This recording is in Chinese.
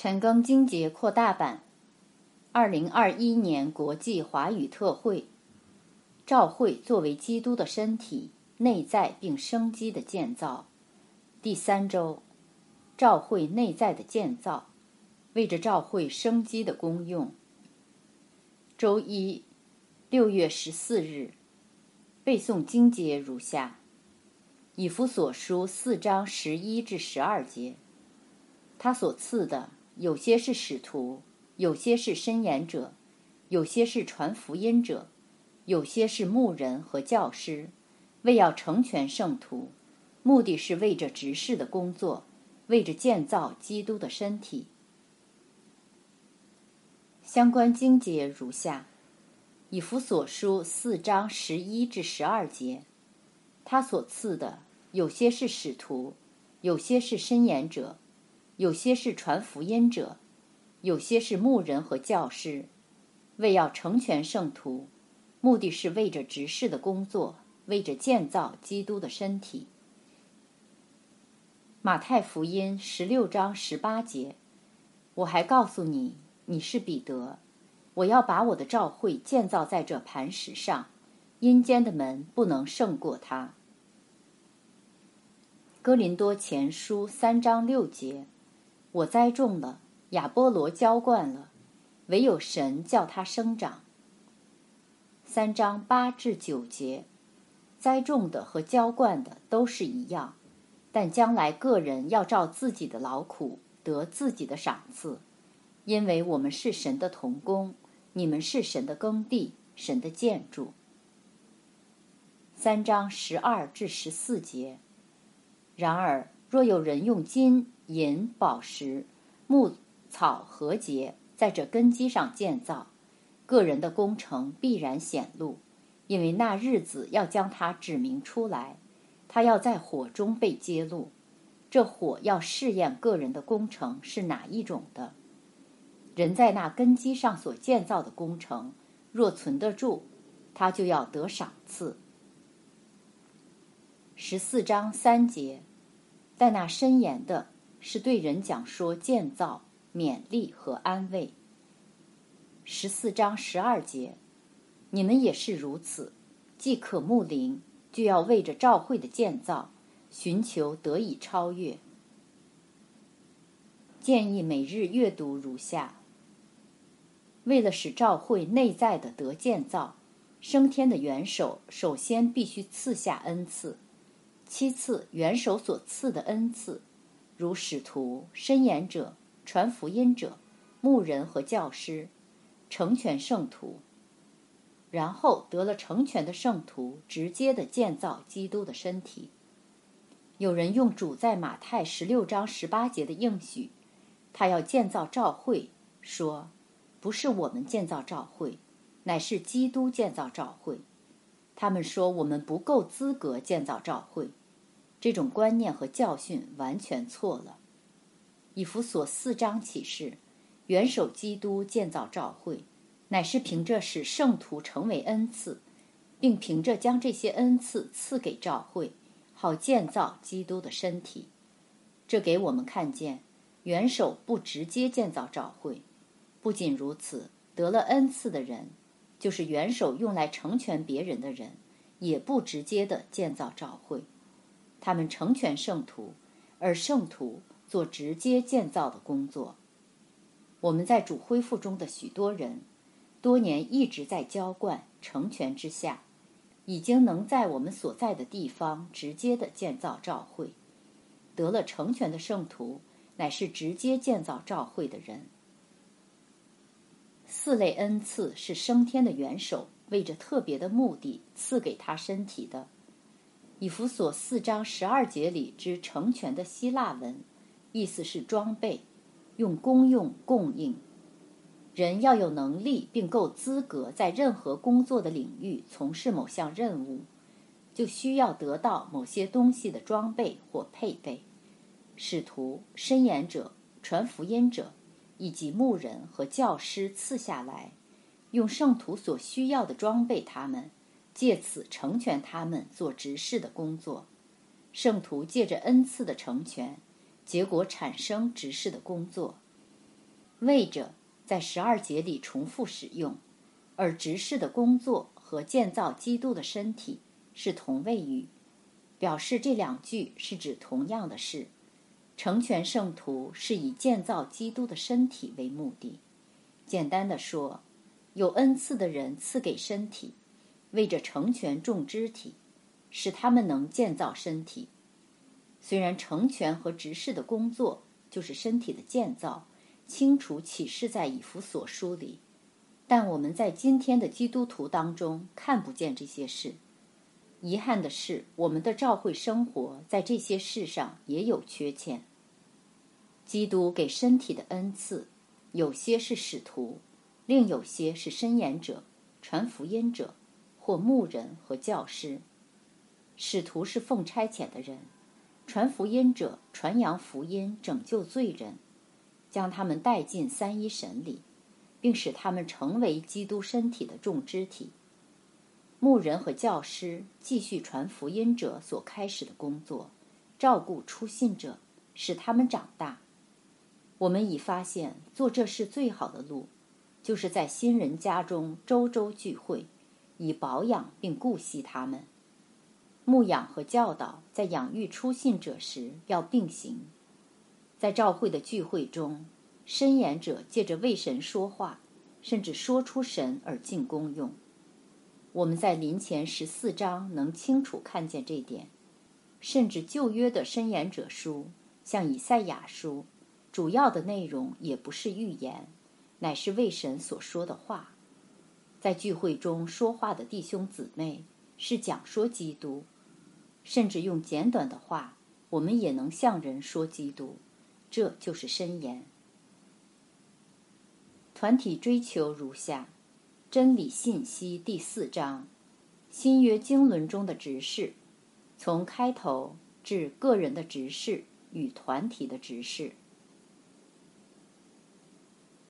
陈庚经节扩大版2021年国际华语特会，召会作为基督的身体，内在并生机的建造。第3周，召会内在的建造，为着召会生机的功用。周一，6月14日，背诵经节如下：以弗所书4章11至12节，他所赐的，有些是使徒，有些是申言者，有些是传福音者，有些是牧人和教师，为要成全圣徒，目的是为着执事的工作，为着建造基督的身体。相关经节如下：以弗所书4章11至12节，他所赐的，有些是使徒，有些是申言者，有些是传福音者，有些是牧人和教师，为要成全圣徒，目的是为着执事的工作，为着建造基督的身体。马太福音16章18节，我还告诉你，你是彼得，我要把我的召会建造在这磐石上，阴间的门不能胜过它。哥林多前书3章6节，我栽种了，亚波罗浇灌了，唯有神叫它生长。3章8至9节，栽种的和浇灌的都是一样，但将来个人要照自己的劳苦得自己的赏赐，因为我们是神的同工，你们是神的耕地，神的建筑。3章12至14节，然而若有人用金银宝石木草禾秸在这根基上建造，个人的工程必然显露，因为那日子要将它指明出来，它要在火中被揭露，这火要试验个人的工程是哪一种的。人在那根基上所建造的工程，若存得住，他就要得赏赐。14章3节，但那申言的是对人讲说建造、勉励和安慰。14章12节，你们也是如此，既渴慕灵，就要为着召会的建造，寻求得以超越。建议每日阅读如下：为了使召会内在的得建造，升天的元首首先必须赐下恩赐，其次元首所赐的恩赐，如使徒、申言者、传福音者、牧人和教师，成全圣徒，然后得了成全的圣徒直接的建造基督的身体。有人用主在马太16章18节的应许，他要建造召会，说不是我们建造召会，乃是基督建造召会。他们说我们不够资格建造召会，这种观念和教训完全错了。以弗所4章启示，元首基督建造召会，乃是凭着使圣徒成为恩赐，并凭着将这些恩赐赐给召会，好建造基督的身体。这给我们看见，元首不直接建造召会。不仅如此，得了恩赐的人，就是元首用来成全别人的人，也不直接的建造召会。他们成全圣徒，而圣徒做直接建造的工作。我们在主恢复中的许多人，多年一直在浇灌成全之下，已经能在我们所在的地方直接的建造召会。得了成全的圣徒，乃是直接建造召会的人。4类恩赐是升天的元首为着特别的目的赐给他身体的。以弗所4章12节里之成全的希腊文，意思是装备，用功用供应。人要有能力并够资格在任何工作的领域从事某项任务，就需要得到某些东西的装备或配备。使徒、申言者、传福音者以及牧人和教师赐下来，用圣徒所需要的装备他们，借此成全他们做执事的工作。圣徒借着恩赐的成全，结果产生执事的工作。 为着在12节里重复使用，而执事的工作和建造基督的身体是同位语，表示这2句是指同样的事。成全圣徒是以建造基督的身体为目的。简单的说，有恩赐的人赐给身体，为着成全众肢体，使他们能建造身体。虽然成全和执事的工作就是身体的建造，清楚启示在以弗所书里，但我们在今天的基督徒当中看不见这些事。遗憾的是，我们的教会生活在这些事上也有缺欠。基督给身体的恩赐，有些是使徒，另有些是申言者、传福音者，或牧人和教师。使徒是奉差遣的人，传福音者传扬福音，拯救罪人，将他们带进三一神里，并使他们成为基督身体的众肢体。牧人和教师继续传福音者所开始的工作，照顾初信者，使他们长大。我们已发现，做这事最好的路，就是在新人家中周周聚会，以保养并顾惜他们。牧养和教导在养育初信者时要并行。在教会的聚会中，申言者借着为神说话，甚至说出神而尽功用。我们在林前14章能清楚看见这点，甚至旧约的申言者书，像以赛亚书，主要的内容也不是预言，乃是为神所说的话。在聚会中说话的弟兄姊妹是讲说基督，甚至用简短的话，我们也能向人说基督，这就是申言。团体追求如下：真理信息第4章，新约经纶中的执事，从开头至个人的执事与团体的执事。